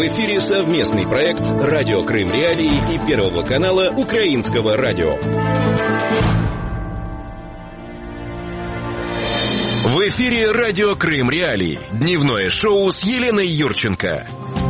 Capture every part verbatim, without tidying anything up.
В эфире совместный проект «Радио Крым Реалии» и Первого канала Украинского радио. В эфире «Радио Крым Реалии». Дневное шоу с Еленой Юрченко.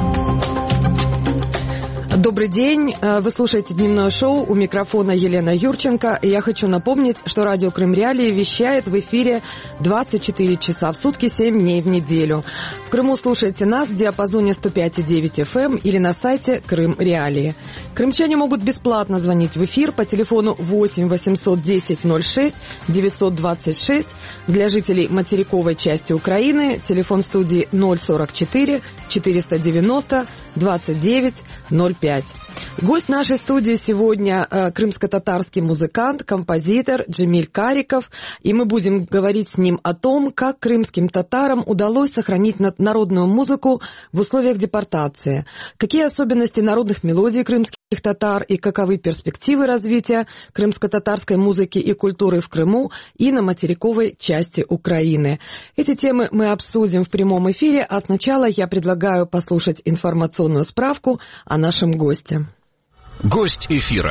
Добрый день. Вы слушаете дневное шоу. У микрофона Елена Юрченко. И я хочу напомнить, что радио Крым Реалии вещает в эфире двадцать четыре часа в сутки, семь дней в неделю. В Крыму слушайте нас в диапазоне сто пять и девять эф эм или на сайте Крым Реалии. Крымчане могут бесплатно звонить в эфир по телефону восемь восемьсот десять ноль шесть девятьсот двадцать шесть. Для жителей материковой части Украины телефон студии ноль сорок четыре четыреста девяносто двадцать девять ноль пять. Гость нашей студии сегодня э, крымско-татарский музыкант, композитор Джемиль Кариков. И мы будем говорить с ним о том, как крымским татарам удалось сохранить народную музыку в условиях депортации. Какие особенности народных мелодий крымских татар и каковы перспективы развития крымско-татарской музыки и культуры в Крыму и на материковой части Украины. Эти темы мы обсудим в прямом эфире, а сначала я предлагаю послушать информационную справку о нашем госте. Гость эфира.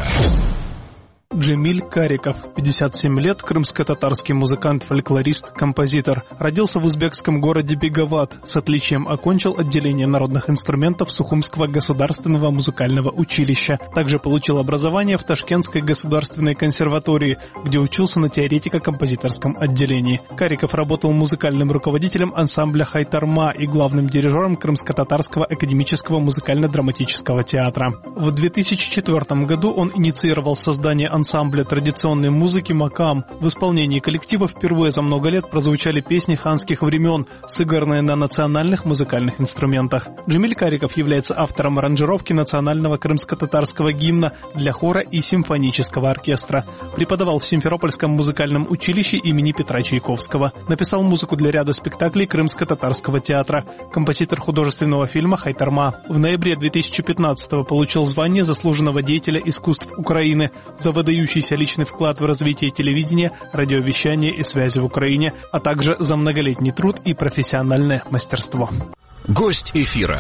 Джемиль Кариков, пятьдесят семь лет, крымско-татарский музыкант, фольклорист, композитор. Родился в узбекском городе Беговат. С отличием окончил отделение народных инструментов Сухумского государственного музыкального училища. Также получил образование в Ташкентской государственной консерватории, где учился на теоретико-композиторском отделении. Кариков работал музыкальным руководителем ансамбля «Хайтарма» и главным дирижером Крымско-татарского академического музыкально-драматического театра. В две тысячи четвёртом году он инициировал создание ансамбля традиционной музыки «Макам». В исполнении коллектива впервые за много лет прозвучали песни ханских времен, сыгранные на национальных музыкальных инструментах. Джемиль Кариков является автором аранжировки национального крымско-татарского гимна для хора и симфонического оркестра. Преподавал в Симферопольском музыкальном училище имени Петра Чайковского. Написал музыку для ряда спектаклей крымско-татарского театра. Композитор художественного фильма «Хайтарма». В ноябре две тысячи пятнадцатого получил звание заслуженного деятеля искусств Украины за выдающийся личный вклад в развитие телевидения, радиовещания и связи в Украине, а также за многолетний труд и профессиональное мастерство. Гость эфира.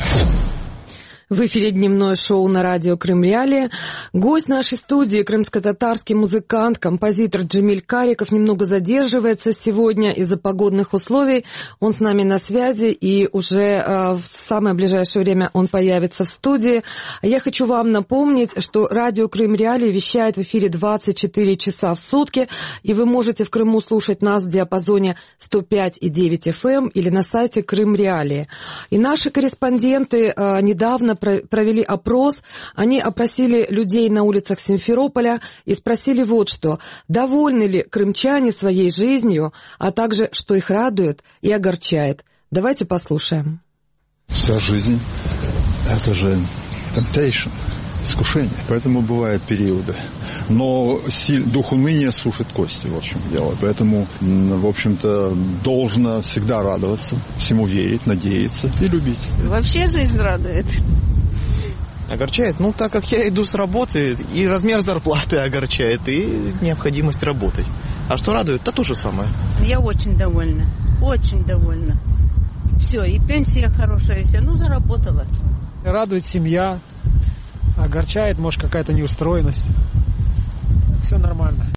В эфире дневное шоу на радио Крым Реалии. Гость нашей студии, крымско-татарский музыкант, композитор Джемиль Кариков, немного задерживается сегодня из-за погодных условий. Он с нами на связи, и уже э, в самое ближайшее время он появится в студии. Я хочу вам напомнить, что радио Крым Реалии вещает в эфире двадцать четыре часа в сутки, и вы можете в Крыму слушать нас в диапазоне сто пять и девять эф эм или на сайте Крым Реалии. И наши корреспонденты э, недавно провели опрос. Они опросили людей на улицах Симферополя и спросили вот что. Довольны ли крымчане своей жизнью, а также что их радует и огорчает. Давайте послушаем. Вся жизнь – это же temptation, искушение. Поэтому бывают периоды. Но дух уныния сушит кости, вот в чем дело. Поэтому, в общем-то, должно всегда радоваться, всему верить, надеяться и любить. Вообще жизнь радует. Огорчает? Ну, так как я иду с работы, и размер зарплаты огорчает, и необходимость работать. А что радует? Да то же самое. Я очень довольна. Очень довольна. Все, и пенсия хорошая, все. Ну, заработала. Радует семья. Огорчает, может, какая-то неустроенность. Все нормально.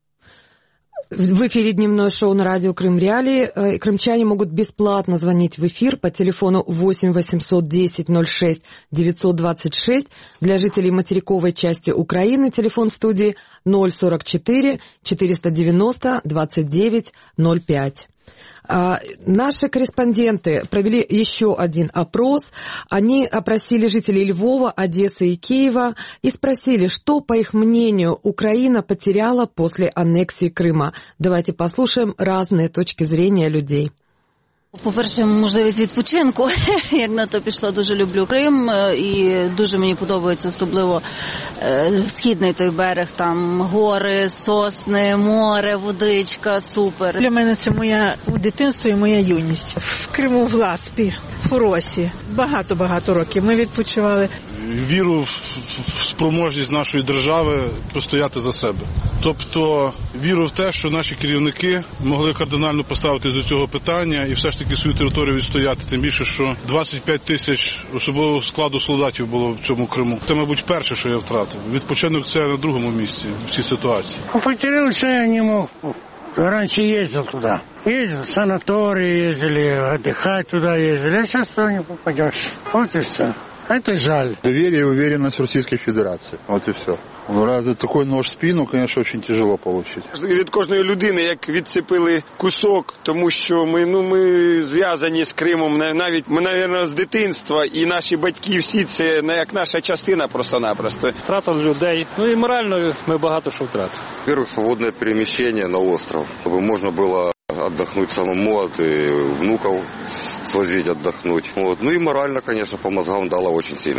В эфире дневное шоу на радио Крым Реалии. Крымчане могут бесплатно звонить в эфир по телефону восемь восемьсот десять ноль шесть девятьсот двадцать шесть. Для жителей материковой части Украины телефон студии ноль сорок четыре четыреста девяносто двадцать девять ноль пять. А, наши корреспонденты провели еще один опрос. Они опросили жителей Львова, Одессы и Киева и спросили, что, по их мнению, Украина потеряла после аннексии Крыма. Давайте послушаем разные точки зрения людей. По-перше, можливість відпочинку, як на то пішло, дуже люблю Крим, і дуже мені подобається особливо східний той берег, там гори, сосни, море, водичка, супер. Для мене це моя дитинство і моя юність. В Криму, в Ласпі, в Фуросі. Багато-багато років ми відпочивали. віру в спроможність нашої держави постояти за себе. Тобто віру в те, що наші керівники могли кардинально поставити до цього питання і все ж таки свою територію відстояти. Тим більше, що двадцять п'ять тисяч особового складу солдатів було в цьому Криму. Це, мабуть, перше, що я втратив. Відпочинок – це на другому місці в цій ситуації. Потерял, что я не мог. Раньше ездил туда. Ездил в санатории, ездили, отдыхать туда ездили. А сейчас туда не попадешь. Вот и все. Это жаль. Доверие и уверенность в Российской Федерации. Вот и все. Ну, разве такой нож в спину, конечно, очень тяжело получить. Від кожної людини, як відцепили кусок, тому що ми, ну, ми зв'язані з Кримом, навіть ми, мабуть, з дитинства, і наші батьки всі, це як наша частина просто-напросто. Втрата людей, ну і морально ми багато що втратили. Во-первых, свободное перемещение на остров, чтобы можно было отдохнуть самому, от и внуков свозить отдохнуть. Вот. Ну и морально, конечно, по мозгам дало очень сильно.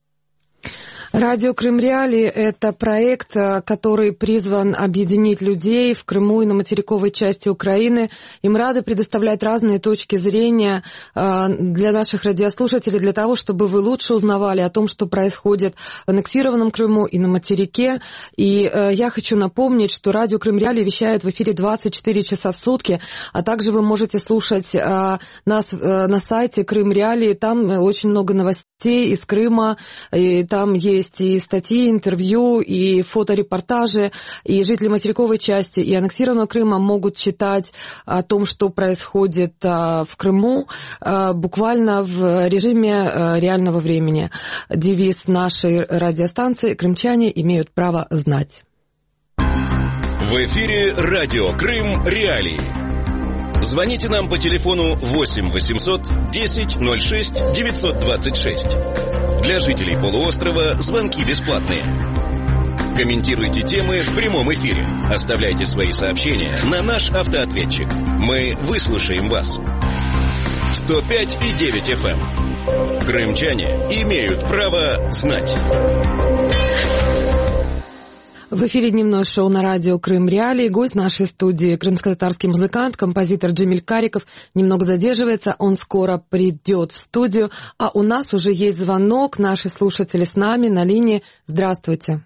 Радио Крым Реалии – это проект, который призван объединить людей в Крыму и на материковой части Украины. И мы рады предоставлять разные точки зрения для наших радиослушателей, для того, чтобы вы лучше узнавали о том, что происходит в аннексированном Крыму и на материке. И я хочу напомнить, что Радио Крым Реалии вещает в эфире двадцать четыре часа в сутки, а также вы можете слушать нас на сайте Крым Реалии. Там очень много новостей из Крыма, и там есть и статьи, интервью, и фоторепортажи, и жители материковой части и аннексированного Крыма могут читать о том, что происходит в Крыму, буквально в режиме реального времени. Девиз нашей радиостанции «Крымчане имеют право знать». В эфире радио Крым Реалии. Звоните нам по телефону восемь восемьсот десять ноль шесть девятьсот двадцать шесть. Для жителей полуострова звонки бесплатные. Комментируйте темы в прямом эфире. Оставляйте свои сообщения на наш автоответчик. Мы выслушаем вас. сто пять и девять эф эм. Крымчане имеют право знать. В эфире дневное шоу на радио Крым Реалии. Гость нашей студии — крымско-татарский музыкант, композитор Джемиль Кариков. Немного задерживается, он скоро придет в студию. А у нас уже есть звонок. Наши слушатели с нами на линии. Здравствуйте.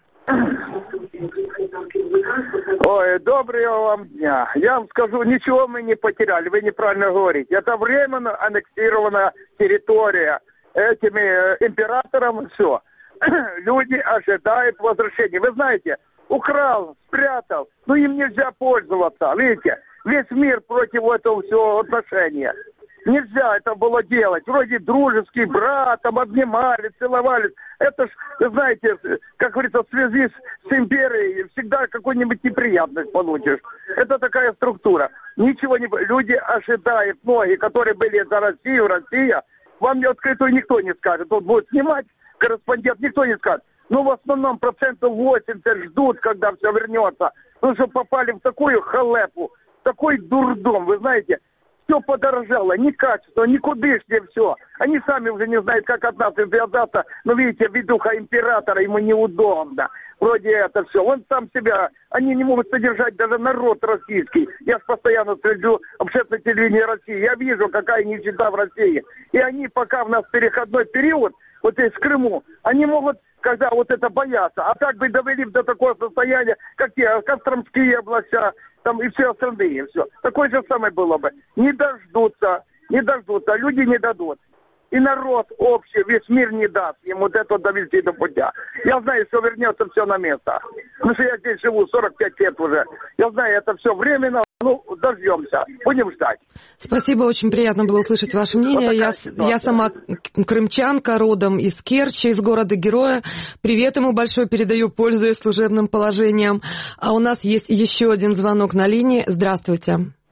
Ой, доброго вам дня. Я вам скажу, ничего мы не потеряли, вы неправильно говорите. Это временно аннексированная территория этими императором, все. Люди ожидают возвращения. Вы знаете, украл, спрятал, но им нельзя пользоваться. Видите, весь мир против этого всего отношения. Нельзя это было делать. Вроде дружеский брат, там обнимались, целовались. Это ж, знаете, как говорится, в связи с, с империей всегда какую-нибудь неприятность получишь. Это такая структура. Ничего не... Люди ожидают, многие, которые были за Россию, Россия, вам не открытую никто не скажет. Он будет снимать, корреспондент, никто не скажет. Ну, в основном процентов восемьдесят ждут, когда все вернется. Ну, что попали в такую халепу, такой дурдом, вы знаете, все подорожало, ни качество, ни кудышнее все. Они сами уже не знают, как от нас связаться. Но, видите, видуха императора, ему неудобно. Вроде это все. Он сам себя, они не могут содержать даже народ российский. Я ж постоянно слежу общественной телевидении России. Я вижу, какая нищета в России. И они, пока у нас переходной период, вот здесь в Крыму, они могут, когда вот это боятся, а так бы довели до такого состояния, как те Костромские областя, там и все остальные, все. Такое же самое было бы. Не дождутся, не дождутся, люди не дадут. И народ общий, весь мир не даст ему вот это довести до путя. Я знаю, что вернется все на место. Потому что я здесь живу сорок пять лет уже. Я знаю, это все временно. Ну, дождемся. Будем ждать. Спасибо, очень приятно было услышать ваше мнение. Вот я, я сама крымчанка, родом из Керчи, из города-героя. Привет ему большой передаю, пользуясь служебным положением. А у нас есть еще один звонок на линии. Здравствуйте.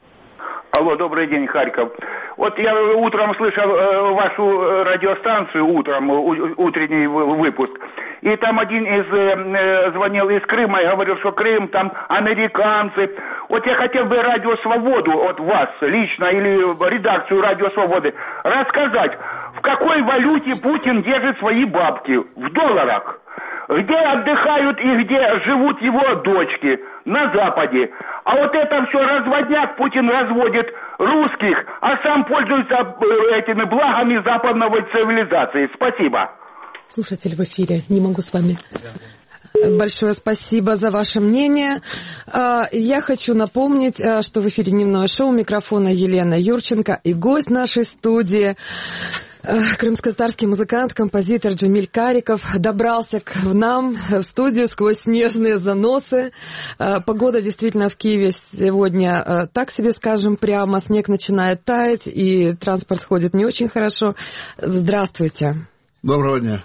Алло, добрый день, Харьков. Вот я утром слышал э, вашу радиостанцию, утром, у, утренний выпуск, и там один из э, звонил из Крыма и говорил, что Крым, там американцы. Вот я хотел бы Радио Свободу от вас лично или редакцию Радио Свободы рассказать, в какой валюте Путин держит свои бабки, в долларах. Где отдыхают и где живут его дочки, на Западе. А вот это все разводняк, Путин разводит русских, а сам пользуется этими благами западной цивилизации. Спасибо. Слушатель в эфире, не могу с вами. Большое спасибо за ваше мнение. Я хочу напомнить, что в эфире дневное шоу, у микрофона Елена Юрченко и гость нашей студии, крымско-татарский музыкант, композитор Джемиль Кариков, добрался к нам в студию сквозь снежные заносы. Погода действительно в Киеве сегодня, так себе скажем прямо, снег начинает таять, и транспорт ходит не очень хорошо. Здравствуйте. Доброго дня.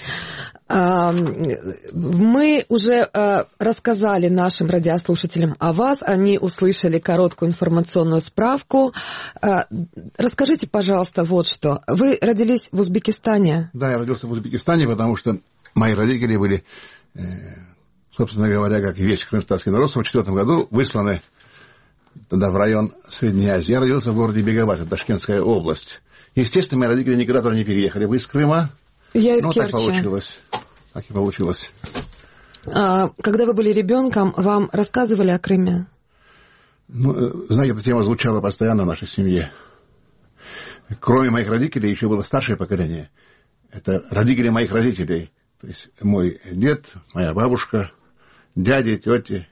Мы уже рассказали нашим радиослушателям о вас, они услышали короткую информационную справку. Расскажите, пожалуйста, вот что. Вы родились в Узбекистане? Да, я родился в Узбекистане, потому что мои родители были, собственно говоря, как и весь крымско-татарский народ, в сорок четвёртом году высланы тогда в район Средней Азии. Я родился в городе Бегават, это Ташкентская область. Естественно, мои родители никогда туда не переехали бы из Крыма. Я из ну, Керчи. так получилось. Так и получилось. А, когда вы были ребенком, вам рассказывали о Крыме? Ну, знаете, эта тема звучала постоянно в нашей семье. Кроме моих родителей, еще было старшее поколение. Это родители моих родителей. То есть мой дед, моя бабушка, дяди, тети.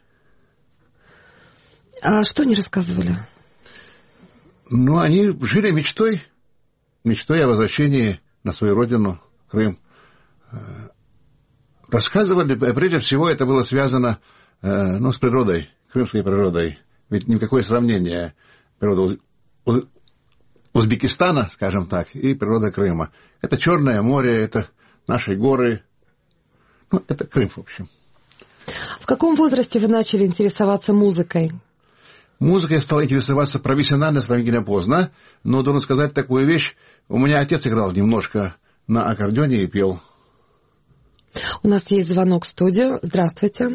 А что они рассказывали? Ну, они жили мечтой. Мечтой о возвращении на свою родину, Крым. Рассказывали, прежде всего, это было связано ну, с природой, крымской природой. Ведь никакое сравнение природы Узбекистана, скажем так, и природа Крыма. Это Черное море, это наши горы. Ну, это Крым, в общем. В каком возрасте вы начали интересоваться музыкой? Музыкой я стал интересоваться профессионально сравнительно поздно, но должен сказать такую вещь. У меня отец играл немножко на аккордеоне и пел. У нас есть звонок в студию. Здравствуйте.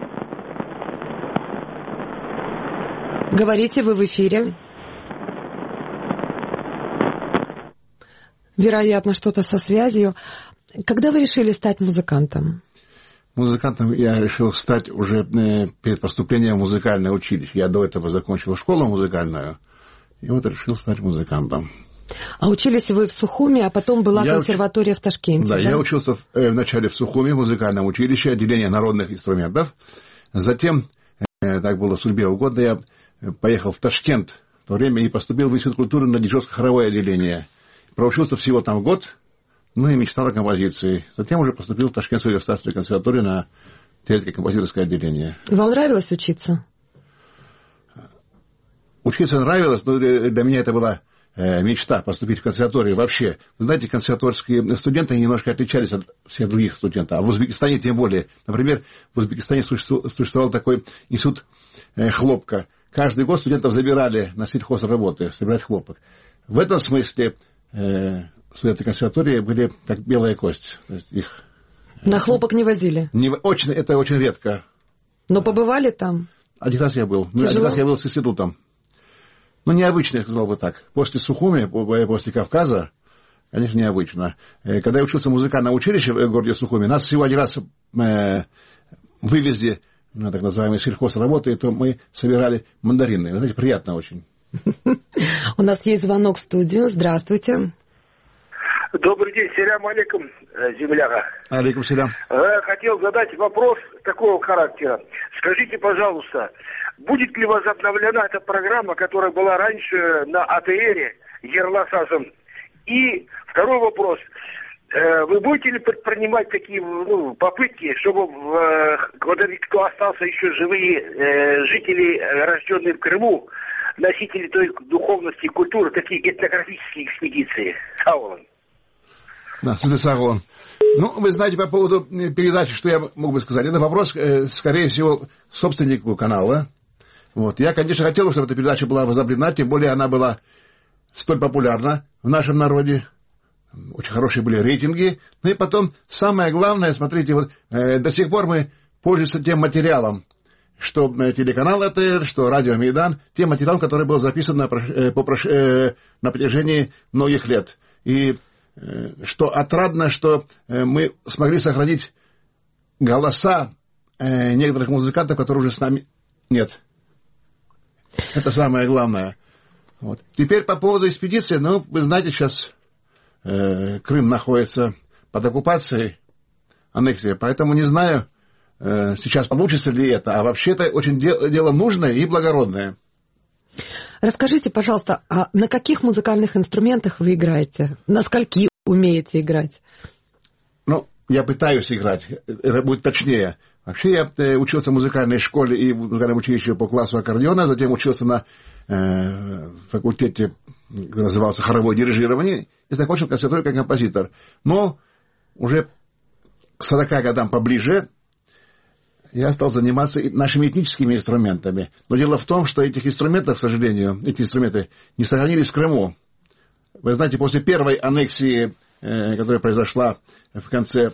Говорите, вы в эфире. Вероятно, что-то со связью. Когда вы решили стать музыкантом? Музыкантом я решил стать уже перед поступлением в музыкальное училище. Я до этого закончил школу музыкальную, и вот решил стать музыкантом. А учились вы в Сухуми, а потом была я консерватория уч... в Ташкенте, да? Да, я учился в, э, вначале в Сухуми, в музыкальном училище, отделение народных инструментов. Затем, э, так было судьбе угодно, я поехал в Ташкент в то время и поступил в Институт культуры на Дижонско-хоровое отделение. Проучился всего там год, ну и мечтал о композиции. Затем уже поступил в Ташкентскую государственную консерваторию на теоретико-композиторское отделение. Вам нравилось учиться? Учиться нравилось, но для меня это была мечта поступить в консерваторию вообще. Вы знаете, консерваторские студенты немножко отличались от всех других студентов, а в Узбекистане тем более. Например, в Узбекистане существовал такой институт хлопка. Каждый год студентов забирали на сельхозработы, собирать хлопок. В этом смысле студенты консерватории были как белая кость. То есть их... На хлопок не возили? Не, очень, это очень редко. Но побывали там? Один раз я был. Тяжело? Один раз я был с институтом. Ну, необычно, я сказал бы так. После Сухуми, после Кавказа, конечно, необычно. Когда я учился в музыкальном училище в городе Сухуми, нас всего один раз э, вывезли на так называемые сельхозработы, то мы собирали мандарины. Вы знаете, приятно очень. У нас есть звонок в студию. Здравствуйте. Добрый день, селям алейкум, земляга. Алейкум селям. Хотел задать вопрос такого характера. Скажите, пожалуйста, будет ли возобновлена эта программа, которая была раньше на АТРе Ерласазом? И второй вопрос. Вы будете ли предпринимать такие ну, попытки, чтобы кто остался еще живые жители, рожденные в Крыму, носители той духовности и культуры, такие этнографические экспедиции? Саулан. Да, Саулан. Ну, вы знаете, по поводу передачи, что я мог бы сказать. Это вопрос, скорее всего, собственнику канала. Вот. Я, конечно, хотел, чтобы эта передача была возобновлена, тем более она была столь популярна в нашем народе. Очень хорошие были рейтинги. Ну и потом, самое главное, смотрите, вот э, до сих пор мы пользуемся тем материалом, что э, телеканал АТР, что радио Мейдан, тем материалом, который был записан на, э, по, э, на протяжении многих лет. И э, что отрадно, что э, мы смогли сохранить голоса э, некоторых музыкантов, которые уже с нами нет. Это самое главное. Вот. Теперь по поводу экспедиции, ну, вы знаете, сейчас э, Крым находится под оккупацией, аннексия. Поэтому не знаю, э, сейчас получится ли это. А вообще это очень де- дело нужное и благородное. Расскажите, пожалуйста, а на каких музыкальных инструментах вы играете? На скольки умеете играть? Ну, я пытаюсь играть, это будет точнее. Вообще я э, учился в музыкальной школе и в музыкальном училище по классу аккордеона, затем учился на э, факультете, который назывался хоровое дирижирование, и закончил консерваторию как композитор. Но уже к сорока годам поближе я стал заниматься нашими этническими инструментами. Но дело в том, что этих инструментов, к сожалению, эти инструменты не сохранились в Крыму. Вы знаете, после первой аннексии, э, которая произошла в конце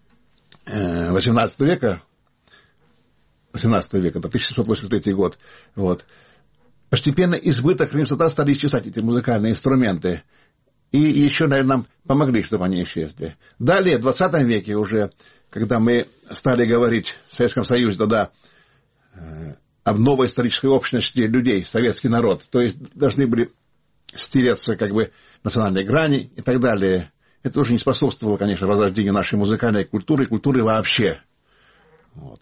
э, восемнадцатого века, восемнадцатого века, это тысяча семьсот восемьдесят третий год, вот, постепенно избыток крымских татар стали исчезать эти музыкальные инструменты. И еще, наверное, нам помогли, чтобы они исчезли. Далее, в двадцатом веке уже, когда мы стали говорить в Советском Союзе тогда э, об новой исторической общности людей, советский народ, то есть должны были стереться как бы национальные грани и так далее. Это уже не способствовало, конечно, возрождению нашей музыкальной культуры и культуры вообще. Вот.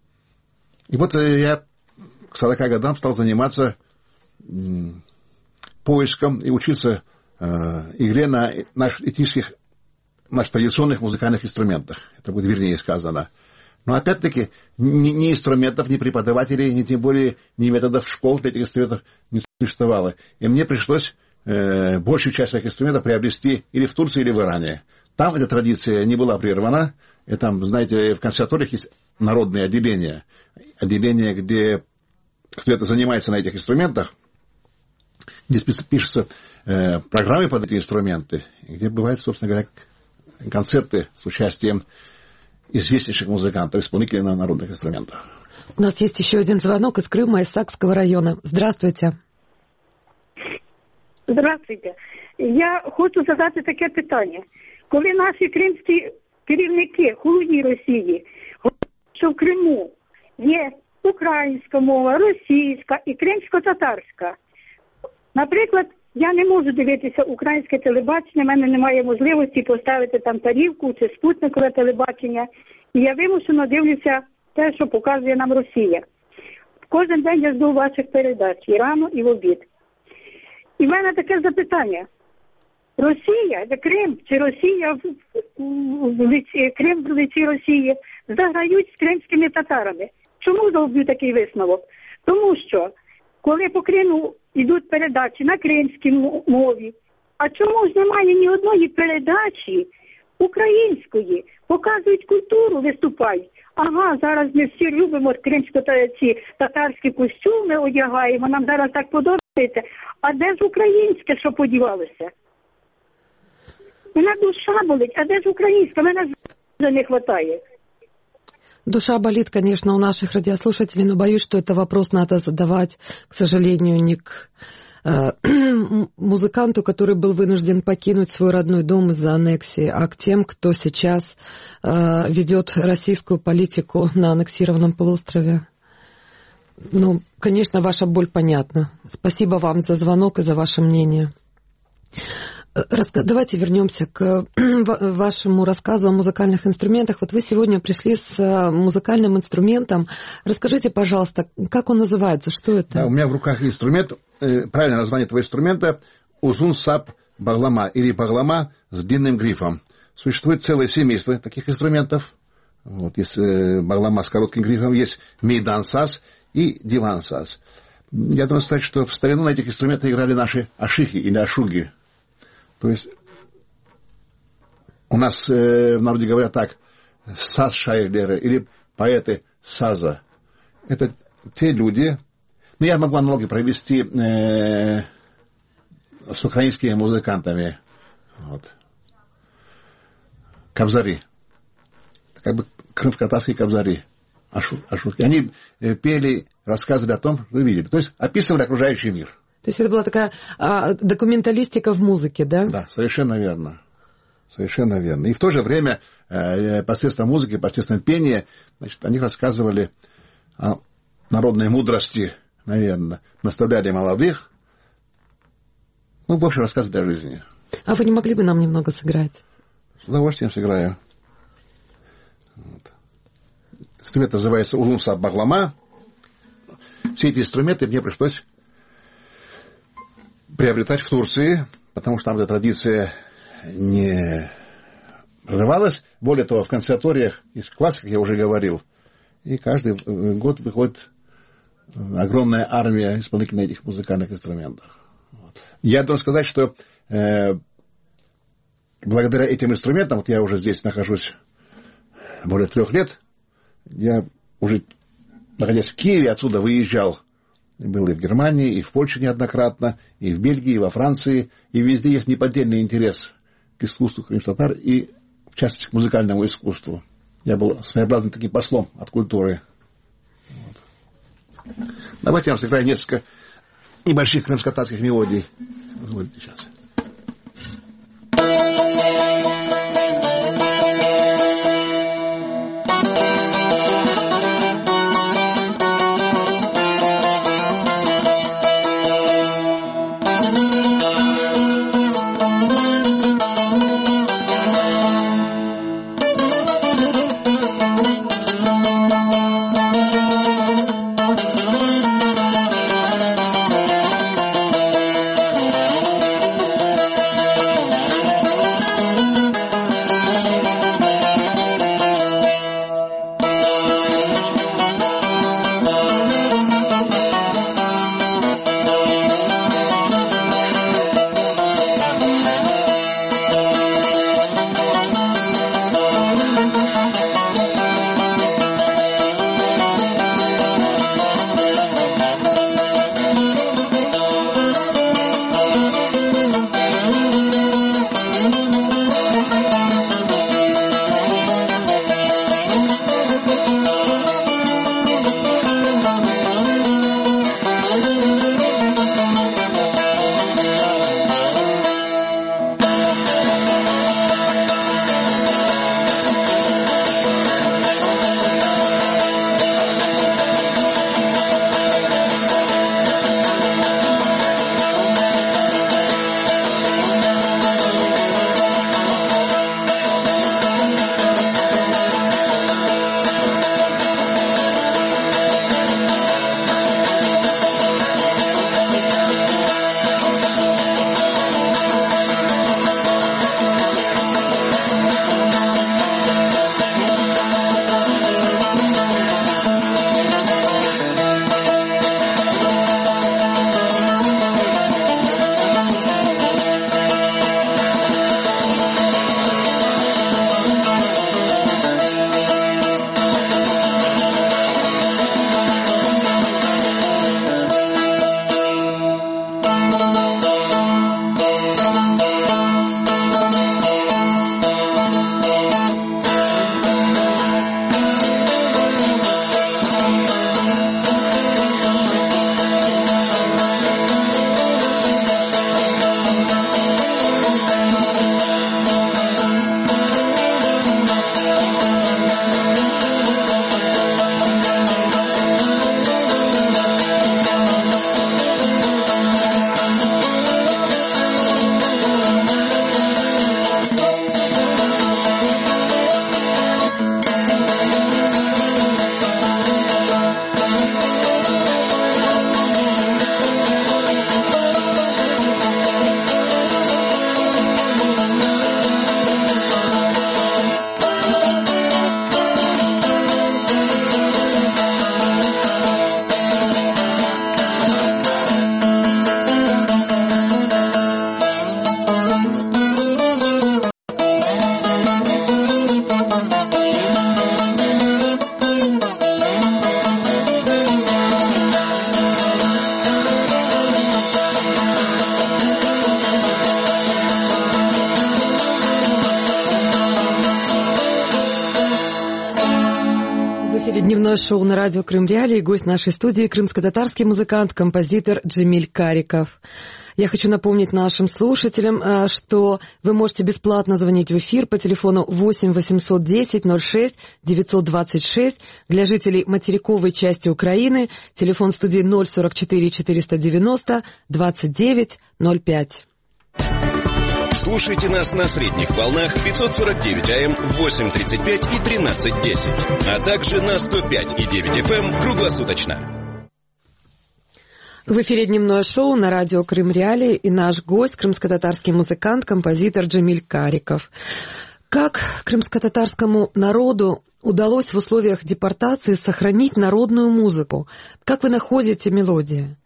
И вот я к сорока годам стал заниматься м, поиском и учиться э, игре на наших этнических, наших традиционных музыкальных инструментах. Это будет вернее сказано. Но опять-таки ни, ни инструментов, ни преподавателей, ни тем более ни методов школ для этих инструментов не существовало. И мне пришлось э, большую часть этих инструментов приобрести или в Турции, или в Иране. Там эта традиция не была прервана. И там, знаете, в консерваториях есть народные отделения. Отделения, где кто-то занимается на этих инструментах, где пишутся э, программы под эти инструменты, где бывают, собственно говоря, концерты с участием известнейших музыкантов, исполнителей на народных инструментах. У нас есть еще один звонок из Крыма, из Сакского района. Здравствуйте. Здравствуйте. Я хочу задати таке питання. Коли наші кримські керівники холодні Росії, що в Криму є українська мова, російська і кримсько-татарська. Наприклад, я не можу дивитися українське телебачення, в мене немає можливості поставити там тарілку чи спутникове телебачення. І я вимушено дивлюся те, що показує нам Росія. Кожен день я жду ваших передач, і рано, і в обід. І в мене таке запитання. Росія, Крим чи Росія, в, в, в лиці, Крим в лиці Росії заграють з кримськими татарами. Чому зроблю такий висновок? Тому що, коли по Криму йдуть передачі на кримській мові, а чому ж немає ні одної передачі української? Показують культуру, виступають. Ага, зараз ми всі любимо кримсько-ці татарські костюми, одягаємо, нам зараз так подобається. А де ж українське, що подівалося? Мене душа болить, а де ж українська? Мене вже не вистачає. Душа болит, конечно, у наших радиослушателей, но боюсь, что это вопрос надо задавать, к сожалению, не к э, музыканту, который был вынужден покинуть свой родной дом из-за аннексии, а к тем, кто сейчас э, ведет российскую политику на аннексированном полуострове. Ну, конечно, ваша боль понятна. Спасибо вам за звонок и за ваше мнение. Давайте вернемся к вашему рассказу о музыкальных инструментах. Вот вы сегодня пришли с музыкальным инструментом. Расскажите, пожалуйста, как он называется, что это? Да, у меня в руках инструмент, э, правильное название этого инструмента — узун-сап баглама, или баглама с длинным грифом. Существует целое семейство таких инструментов. Вот, есть э, баглама с коротким грифом, есть мейдан-саз и диван-саз. Я должен сказать, что в старину на этих инструментах играли наши ашихи или ашуги. То есть у нас э, в народе говорят так: саз-шайлеры или поэты саза. Это те люди, ну я могу аналогию провести э, с украинскими музыкантами. Вот. Кобзари. Как бы крымско-татарские кобзари. Ашу, ашуки. Они э, пели, рассказывали о том, что видели. То есть описывали окружающий мир. То есть это была такая а, документалистика в музыке, да? Да, совершенно верно. Совершенно верно. И в то же время э, посредством музыки, посредством пения, значит, они рассказывали о народной мудрости, наверное, наставляли молодых. Ну, в общем, рассказывали о жизни. А вы не могли бы нам немного сыграть? С удовольствием сыграю. Вот. Инструмент называется улунса баглама. Все эти инструменты мне пришлось приобретать в Турции, потому что там эта традиция не прерывалась. Более того, в консерваториях и в классиках я уже говорил. И каждый год выходит огромная армия исполнителей на этих музыкальных инструментах. Вот. Я должен сказать, что э, благодаря этим инструментам, вот я уже здесь нахожусь более трех лет, я уже, находясь в Киеве, отсюда выезжал. Был и в Германии, и в Польше неоднократно, и в Бельгии, и во Франции. И везде есть неподдельный интерес к искусству крымских татар и, в частности, к музыкальному искусству. Я был своеобразным таким послом от культуры. Вот. Давайте я вам сыграю несколько небольших крымско-татарских мелодий. Вот сейчас. Дневное шоу на радио Крым Реалии. Гость нашей студии — крымско-татарский музыкант, композитор Джемиль Кариков. Я хочу напомнить нашим слушателям, что вы можете бесплатно звонить в эфир по телефону восемь восемьсот десять ноль шесть девятьсот двадцать шесть. Для жителей материковой части Украины телефон студии ноль сорок четыре четыреста девяносто двадцать девять ноль пять. Слушайте нас на средних волнах пятьсот сорок девять АМ, восемь тридцать пять и тринадцать десять, а также на сто пять и девять эф эм круглосуточно. В эфире дневное шоу на радио Крым Реалии, и наш гость — крымско-татарский музыкант, композитор Джемиль Кариков. Как крымско-татарскому народу удалось в условиях депортации сохранить народную музыку? Как вы находите мелодии?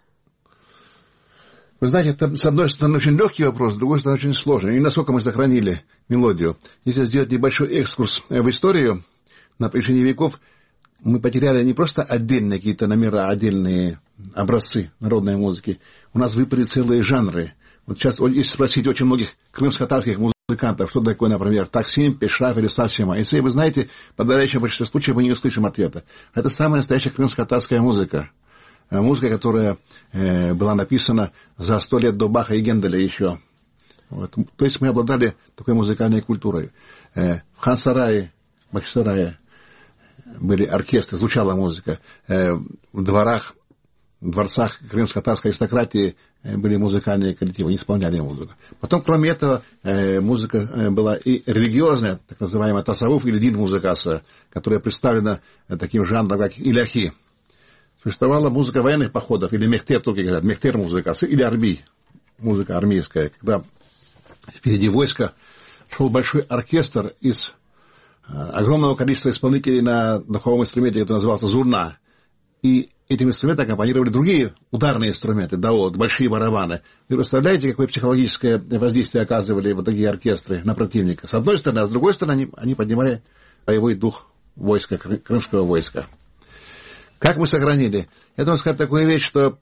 Вы знаете, это, с одной стороны, очень легкий вопрос, с другой стороны, очень сложный. И насколько мы сохранили мелодию. Если сделать небольшой экскурс в историю, на протяжении веков мы потеряли не просто отдельные какие-то номера, отдельные образцы народной музыки. У нас выпали целые жанры. Вот сейчас, если спросить очень многих крымско-татарских музыкантов, что такое, например, таксим, пешраф или сасима, если вы знаете, в подавляющем большинстве случаев мы не услышим ответа. Это самая настоящая крымско-татарская музыка. Музыка, которая э, была написана за сто лет до Баха и Генделя еще. Вот. То есть мы обладали такой музыкальной культурой. Э, в Хан-Сарае, в Бахчисарае были оркестры, звучала музыка. Э, в дворах, в дворцах крымско-татарской аристократии э, были музыкальные коллективы, они исполняли музыку. Потом, кроме этого, э, музыка э, была и религиозная, так называемая тасавуф или дин-музыкаса, которая представлена э, таким жанром, как иляхи. Существовала музыка военных походов, или мехтер, только говорят, мехтер-музыка, или арби, музыка армейская, когда впереди войска шел большой оркестр из огромного количества исполнителей на духовом инструменте, который назывался зурна. И этим инструментом аккомпанировали другие ударные инструменты, даот, большие барабаны. Вы представляете, какое психологическое воздействие оказывали вот такие оркестры на противника? С одной стороны, а с другой стороны, они, они поднимали боевой дух войска, крымского войска. Как мы сохранили? Я должен сказать такую вещь, что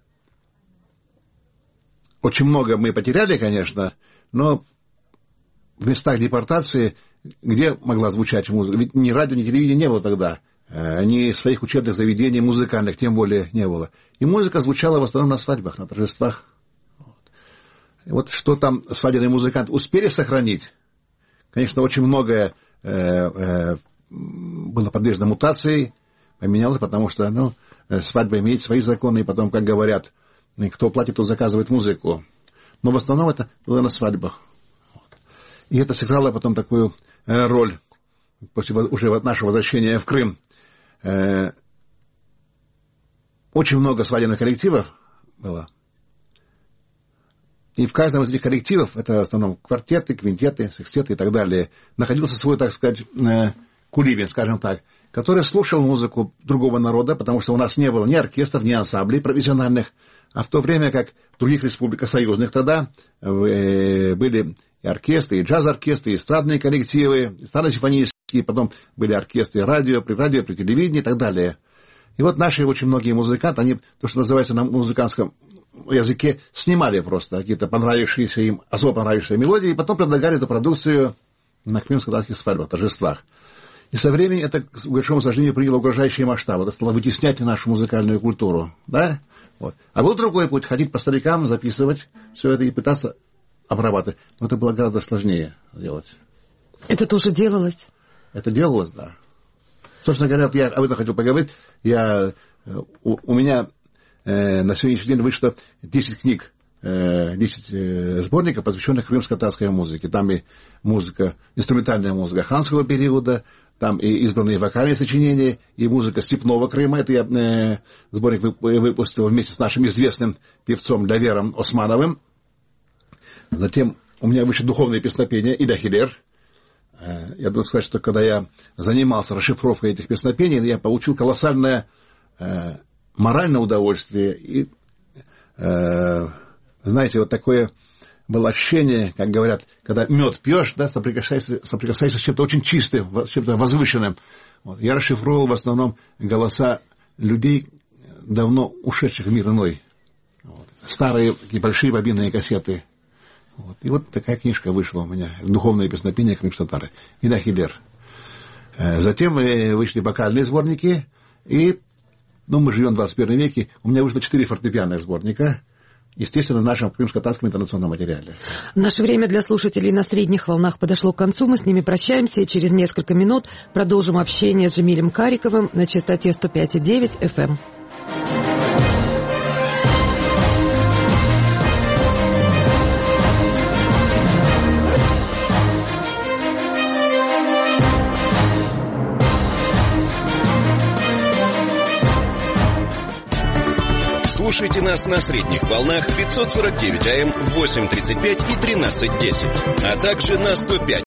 очень много мы потеряли, конечно, но в местах депортации, где могла звучать музыка, ведь ни радио, ни телевидения не было тогда, ни своих учебных заведений музыкальных, тем более не было. И музыка звучала в основном на свадьбах, на торжествах. Вот, вот что там свадебные музыканты успели сохранить. Конечно, очень многое э, э, было подвержено мутации, поменялось, потому что, ну, свадьба имеет свои законы, и потом, как говорят, кто платит, тот заказывает музыку. Но в основном это было на свадьбах. Вот. И это сыграло потом такую э, роль после уже нашего возвращения в Крым. Э, очень много свадебных коллективов было. И в каждом из этих коллективов, это в основном квартеты, квинтеты, секстеты и так далее, находился свой, так сказать, э, кулибин, скажем так, который слушал музыку другого народа, потому что у нас не было ни оркестров, ни ансамблей профессиональных, а в то время как в других республиках союзных тогда э, были и оркестры, и джаз-оркестры, и эстрадные коллективы, и эстрадно-симфонические, потом были оркестры и радио, при радио, при телевидении и так далее. И вот наши очень многие музыканты, они, то, что называется на музыкантском языке, снимали просто какие-то понравившиеся им, особо понравившиеся мелодии, и потом предлагали эту продукцию на крымско-татарских свадьбах, торжествах. И со временем это, к большому сожалению, приняло угрожающие масштабы. Это стало вытеснять нашу музыкальную культуру. Да? Вот. А был другой путь — ходить по старикам, записывать все это и пытаться обрабатывать. Но это было гораздо сложнее делать. Это тоже делалось? Это делалось, да. Собственно говоря, я об этом хотел поговорить. Я, у, у меня э, на сегодняшний день вышло десять книг, десять сборников, посвященных крымско-татарской музыке. Там и музыка, инструментальная музыка ханского периода, там и избранные вокальные сочинения, и музыка степного Крыма. Это я э, сборник выпустил вместе с нашим известным певцом Давером Османовым. Затем у меня вышли духовные песнопения и Дахилер. Э, я должен сказать, что когда я занимался расшифровкой этих песнопений, я получил колоссальное э, моральное удовольствие и э, знаете, вот такое было ощущение, как говорят, когда мед пьешь, да, соприкасаешься, соприкасаешься с чем-то очень чистым, с чем-то возвышенным. Вот. Я расшифровывал в основном голоса людей, давно ушедших в мир иной. Вот. Старые такие большие бобинные кассеты. Вот. И вот такая книжка вышла у меня. Духовные песнопения крымско-татары. И Дахилер. Затем вышли вокальные сборники. И, ну, мы живем в двадцать первом веке. У меня вышло четыре фортепианных сборника. Естественно, в нашем крымско-татарском интернациональном материале. Наше время для слушателей на средних волнах подошло к концу. Мы с ними прощаемся и через несколько минут продолжим общение с Джемилем Кариковым на частоте сто пять и девять эф эм. Слушайте нас на средних волнах пятьсот сорок девять АМ, восемь тридцать пять и тринадцать десять, а также на сто пять